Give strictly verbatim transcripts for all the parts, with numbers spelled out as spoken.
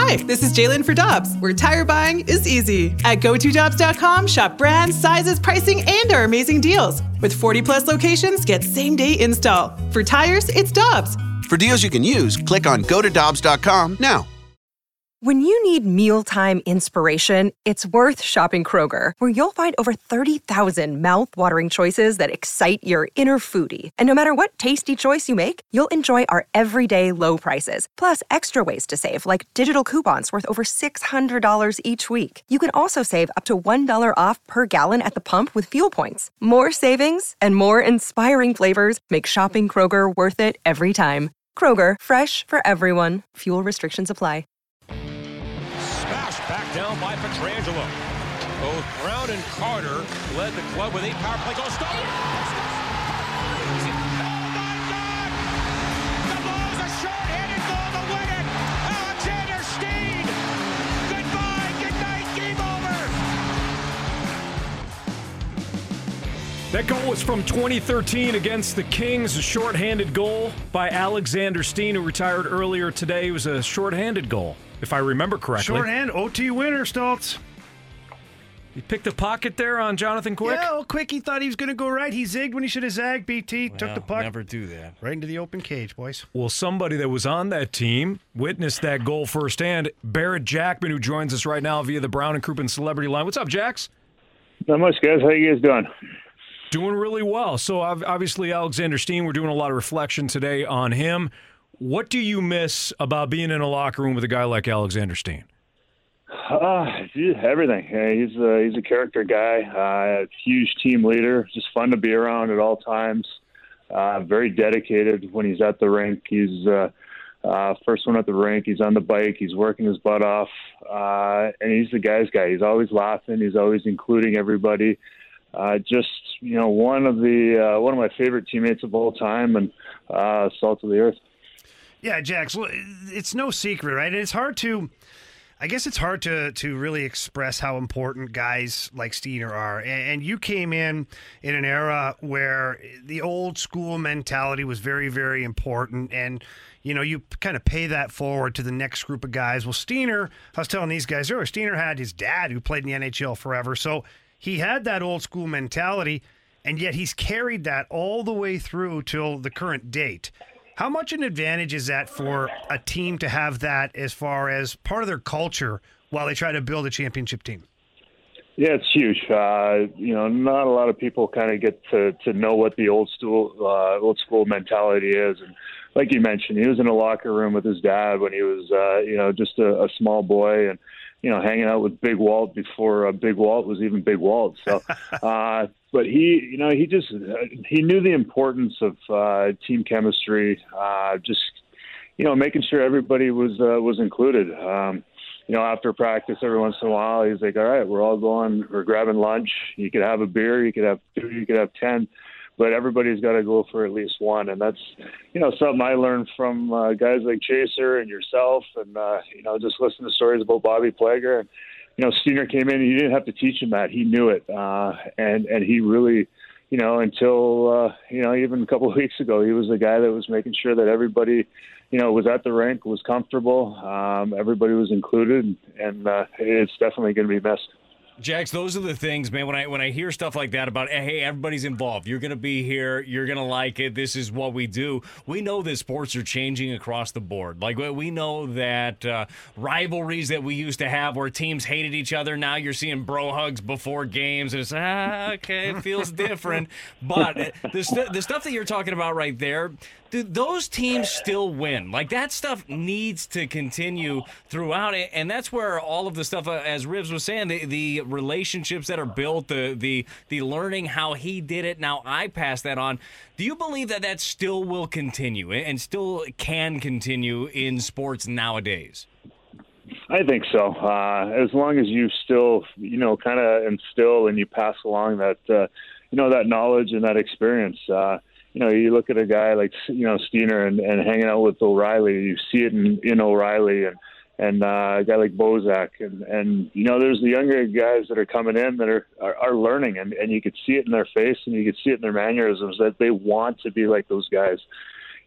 Hi, this is Jalen for Dobbs, where tire buying is easy. At go to dobbs dot com, shop brands, sizes, pricing, and our amazing deals. With forty plus locations, get same-day install. For tires, it's Dobbs. For deals you can use, click on go to dobbs dot com now. When you need mealtime inspiration, it's worth shopping Kroger, where you'll find over thirty thousand mouth-watering choices that excite your inner foodie. And no matter what tasty choice you make, you'll enjoy our everyday low prices, plus extra ways to save, like digital coupons worth over six hundred dollars each week. You can also save up to one dollar off per gallon at the pump with fuel points. More savings and more inspiring flavors make shopping Kroger worth it every time. Kroger, fresh for everyone. Fuel restrictions apply. Back down by Pietrangelo. Both Brown and Carter led the club with eight power play goals. Stop! Yes! Oh my God! The ball's a short-handed goal to win it. Alexander Steen. Goodbye. Good night. Game over. That goal was from twenty thirteen against the Kings. A short-handed goal by Alexander Steen, who retired earlier today. It was a short-handed goal, if I remember correctly. Shorthand, O T winner, Stoltz. He picked a pocket there on Jonathan Quick? Yeah, well, Quick, he thought he was going to go right. He zigged when he should have zagged. B T well, took the puck. Never do that. Right into the open cage, boys. Well, somebody that was on that team witnessed that goal firsthand. Barrett Jackman, who joins us right now via the Brown and Crouppen Celebrity Line. What's up, Jax? Not much, guys. How you guys doing? Doing really well. So, obviously, Alexander Steen, we're doing a lot of reflection today on him. What do you miss about being in a locker room with a guy like Alexander Steen? Uh, everything. Yeah, he's a, he's a character guy, uh, huge team leader, just fun to be around at all times. Uh, very dedicated when he's at the rink. He's uh, uh, first one at the rink. He's on the bike. He's working his butt off, uh, and he's the guy's guy. He's always laughing. He's always including everybody. Uh, just you know, one of the uh, one of my favorite teammates of all time, and uh, salt of the earth. Yeah, Jax, it's no secret, right? It's hard to, I guess it's hard to to really express how important guys like Steiner are. And you came in in an era where the old school mentality was very, very important. And, you know, you kind of pay that forward to the next group of guys. Well, Steiner, I was telling these guys earlier, Steiner had his dad who played in the N H L forever. So he had that old school mentality, and yet he's carried that all the way through till the current date. How much an advantage is that for a team to have that as far as part of their culture while they try to build a championship team? Yeah, it's huge. Uh, you know, not a lot of people kind of get to, to know what the old school uh, old school mentality is. And like you mentioned, he was in a locker room with his dad when he was, uh, you know, just a, a small boy, and you know, hanging out with Big Walt before uh, Big Walt was even Big Walt. So, uh, but he, you know, he just he knew the importance of uh, team chemistry. Uh, just, you know, making sure everybody was uh, was included. Um, you know, after practice, every once in a while, he's like, "All right, we're all going. We're grabbing lunch. You could have a beer. You could have two. You could have ten." But everybody's got to go for at least one. And that's, you know, something I learned from uh, guys like Chaser and yourself, and, uh, you know, just listen to stories about Bobby Plager. And, you know, Steiner came in and you didn't have to teach him that. He knew it. Uh, and, and he really, you know, until, uh, you know, even a couple of weeks ago, he was the guy that was making sure that everybody, you know, was at the rink, was comfortable. Um, everybody was included. And uh, it's definitely going to be missed. Jax, those are the things, man, when I when I hear stuff like that about, hey, everybody's involved. You're going to be here. You're going to like it. This is what we do. We know that sports are changing across the board. Like, we know that uh, rivalries that we used to have where teams hated each other, now you're seeing bro hugs before games. And it's, ah, okay, it feels different. But the, st- the stuff that you're talking about right there, dude, those teams still win. Like, that stuff needs to continue throughout it. And that's where all of the stuff, uh, as Rivs was saying, the, the relationships that are built, the the the learning how he did it, now I pass that on. Do you believe that that still will continue and still can continue in sports nowadays? I think so. Uh, as long as you still, you know, kind of instill and you pass along that, uh, you know, that knowledge and that experience. Uh, you know, you look at a guy like, you know, Steiner and, and hanging out with O'Reilly, you see it in, in O'Reilly, and and uh, a guy like Bozak, and, and you know, there's the younger guys that are coming in that are, are, are learning, and, and you could see it in their face, and you could see it in their mannerisms that they want to be like those guys.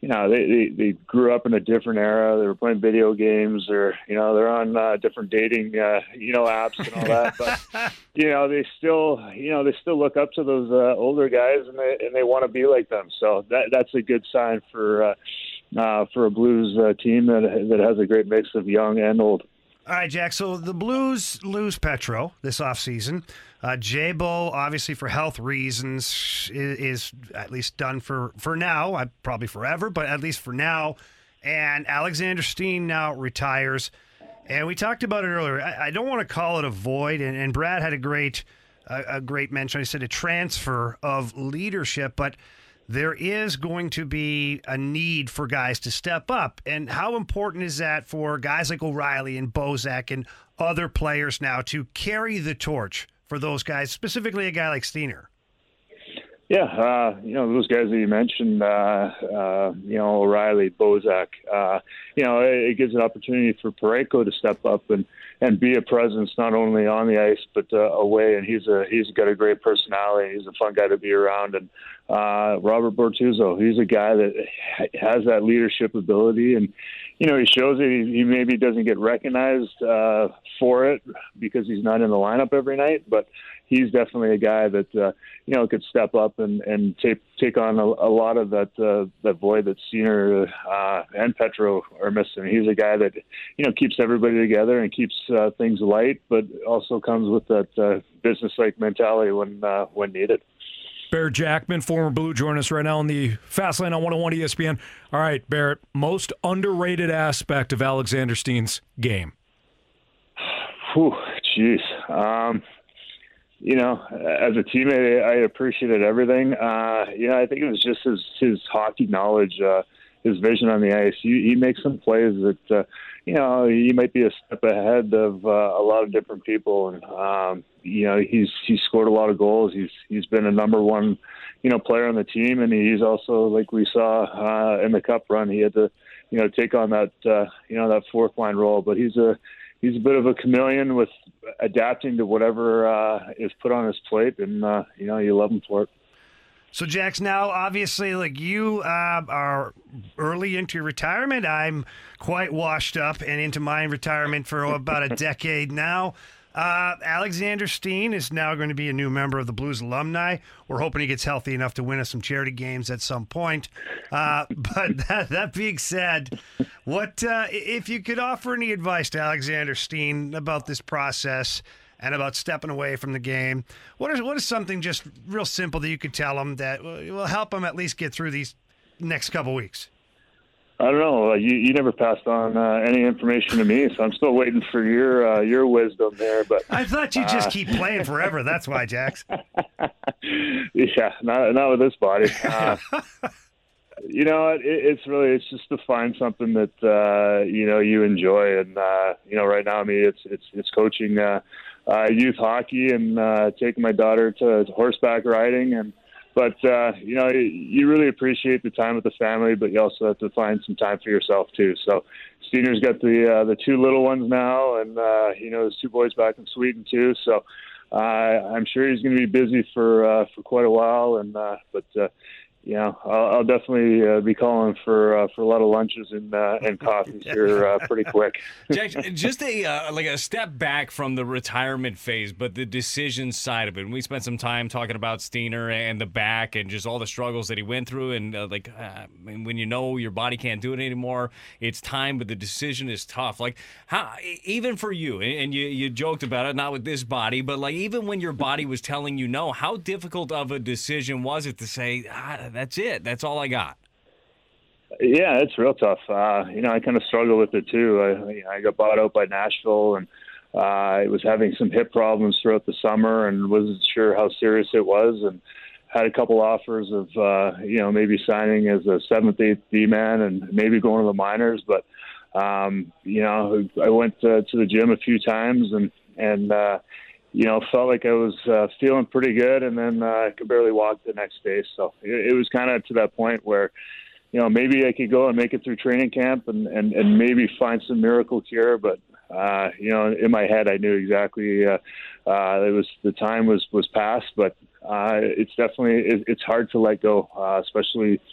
you know, they, they, they grew up in a different era. They were playing video games, or, you know, they're on uh, different dating, uh, you know, apps and all that. But, you know, they still, you know, they still look up to those uh, older guys, and they, and they want to be like them. So that, that's a good sign for, uh, uh, for a Blues uh, team that, that has a great mix of young and old. All right, Jack. So the Blues lose Petro this offseason. Uh, J-Bo, obviously for health reasons, is, is at least done for, for now. Uh, probably forever, but at least for now. And Alexander Steen now retires. And we talked about it earlier. I, I don't want to call it a void. And, and Brad had a great, uh, a great mention. I said a transfer of leadership, but there is going to be a need for guys to step up. And how important is that for guys like O'Reilly and Bozak and other players now to carry the torch for those guys, specifically a guy like Steiner? Yeah, uh, you know, those guys that you mentioned, uh, uh, you know, O'Reilly, Bozak, uh, you know, it, it gives an opportunity for Parayko to step up and, and be a presence not only on the ice but uh, away. And he's a he's got a great personality. He's a fun guy to be around. And uh, Robert Bortuzzo, he's a guy that has that leadership ability, and you know, he shows it. He, he maybe doesn't get recognized uh, for it because he's not in the lineup every night, but he's definitely a guy that uh, you know could step up and, and take take on a, a lot of that uh, that void that Steiner uh, and Petro are missing. He's a guy that you know keeps everybody together and keeps uh, things light, but also comes with that uh, business-like mentality when uh, when needed. Barrett Jackman, former Blue, joining us right now on the Fastline on one oh one E S P N. All right, Barrett, most underrated aspect of Alexander Steen's game? Whew, jeez. Um, you know, as a teammate, I appreciated everything. Uh, you know, I think it was just his, his hockey knowledge, uh, his vision on the ice. He, he makes some plays that, uh, you know, he might be a step ahead of uh, a lot of different people. And, um, you know, he's he's scored a lot of goals. He's he's been a number one, you know, player on the team. And he's also, like we saw uh, in the Cup run, he had to, you know, take on that, uh, you know, that fourth line role. But he's a, he's a bit of a chameleon with adapting to whatever uh, is put on his plate. And, uh, you know, you love him for it. So, Jax, now, obviously, like you uh, are early into your retirement. I'm quite washed up and into my retirement for about a decade now. Uh, Alexander Steen is now going to be a new member of the Blues alumni. We're hoping he gets healthy enough to win us some charity games at some point. Uh, but that, that being said, what uh, if you could offer any advice to Alexander Steen about this process and about stepping away from the game? What is what is something just real simple that you could tell him that will help him at least get through these next couple weeks? I don't know. You you never passed on uh, any information to me, so I'm still waiting for your uh, your wisdom there. But I thought you'd just uh, keep playing forever. That's why, Jax. Yeah, not not with this body. Uh, you know, it, it's really it's just to find something that uh, you know you enjoy, and uh, you know, right now, I mean, it's it's it's coaching uh, uh, youth hockey and uh, taking my daughter to, to horseback riding and. But, uh, you know, you really appreciate the time with the family, but you also have to find some time for yourself, too. So Steiner's got the uh, the two little ones now, and, uh, you know, his two boys back in Sweden, too. So uh, I'm sure he's going to be busy for uh, for quite a while. And uh, But, uh, you know, I'll, I'll definitely uh, be calling for uh, for a lot of lunches and uh, and coffees here uh, pretty quick. Jack, just a uh, like a step back from the retirement phase, but the decision side of it. And we spent some time talking about Steiner and the back and just all the struggles that he went through. And uh, like uh, when you know your body can't do it anymore, it's time, but the decision is tough. Like how even for you, and you you joked about it, not with this body, but like even when your body was telling you no, how difficult of a decision was it to say, ah, that's it. That's all I got. Yeah, it's real tough. Uh, you know, I kind of struggle with it too. I, I got bought out by Nashville, and uh, I was having some hip problems throughout the summer, and wasn't sure how serious it was, and had a couple offers of uh, you know maybe signing as a seventh, eighth D man, and maybe going to the minors. But um, you know, I went uh, to the gym a few times, and and. Uh, you know, felt like I was uh, feeling pretty good, and then uh, I could barely walk the next day. So it, it was kind of to that point where, you know, maybe I could go and make it through training camp and, and, and maybe find some miracle cure. But, uh, you know, in my head, I knew exactly uh, uh, it was the time was, was past. But uh, it's definitely it, it's hard to let go, uh, especially,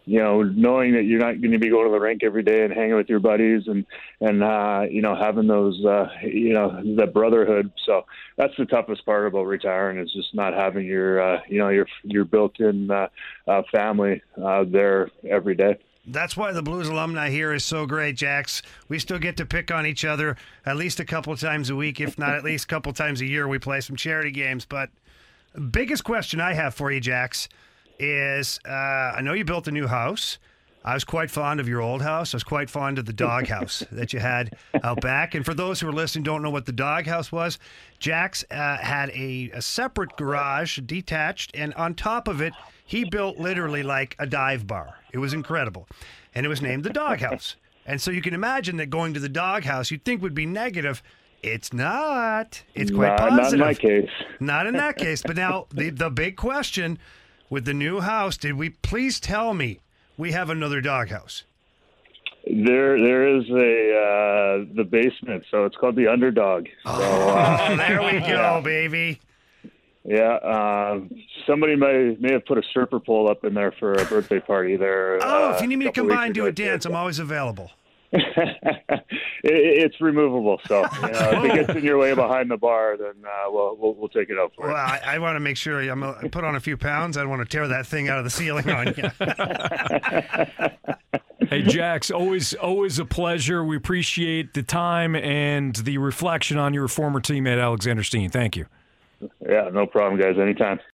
you know, knowing that you're not going to be going to the rink every day and hanging with your buddies and, and uh, you know, having those, uh, you know, the brotherhood. So that's the toughest part about retiring is just not having your, uh, you know, your, your built-in uh, uh, family uh, there every day. That's why the Blues alumni here is so great, Jax. We still get to pick on each other at least a couple of times a week, if not at least a couple of times a year. We play some charity games. But the biggest question I have for you, Jax, is uh, I know you built a new house. I was quite fond of your old house. I was quite fond of the doghouse that you had out back. And for those who are listening don't know what the doghouse was, Jax uh, had a, a separate garage, detached, and on top of it, he built literally like a dive bar. It was incredible. And it was named the doghouse. And so you can imagine that going to the doghouse you'd think would be negative. It's not. It's quite nah, positive. Not in my case. Not in that case. But now the, the big question with the new house, did we please tell me we have another doghouse? There, there is a uh, the basement, so it's called the Underdog. So, uh, oh, there we go, yeah. baby. Yeah, uh, somebody may may have put a stripper pole up in there for a birthday party there. Oh, uh, if you need me to come by and do a dance, I'm always available. it, it's removable, so you know, if it gets in your way behind the bar, then uh, we'll, we'll we'll take it out for well, you. Well, I, I want to make sure I'm a, I put on a few pounds. I don't want to tear that thing out of the ceiling on you. Hey, Jax, always always a pleasure. We appreciate the time and the reflection on your former teammate Alexander Steen. Thank you. Yeah, no problem, guys. Anytime.